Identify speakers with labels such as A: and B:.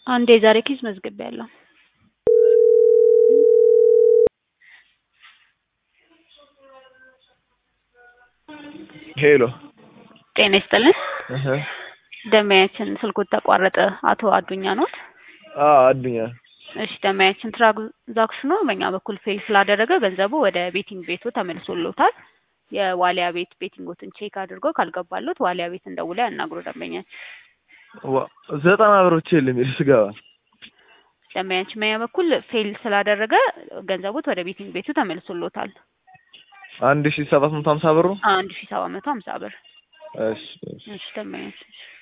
A: አንዴ ዛሬ ኪስ መዝግቤያለሁ።
B: ሄሎ
A: ጤና ይስጥልን።
B: እህ
A: ደንበኛችን ስልኩት ተቋረጠ። አቶ አዱኛ ኖት?
B: አዱኛ
A: እሺ ደንበኛችን ትራንዛክሽኑ በእኛ በኩል ፌል ስላደረገ ገንዘቡ ወደ ቤቲንግ ቤቱ ተመልሶልዎታል። የዋሊያ ቤት ቤቲንጎትን ቼክ አድርጎ ካልገባሎት ዋሊያ ቤት እንደውለው ያናግሩ ደንበኛችን።
B: 90 ብር ብቻ የለም ስገባ
A: ደንበኛችን በእኛ በኩል ፌል ስላደረገ ገንዘቡት ወደ ቤቲንግ ቤቱ ተመልሶልዎታል።
B: 1750 ብር ነው።
A: 1750 ብር።
B: እሺ
A: እሺ ደንበኛችን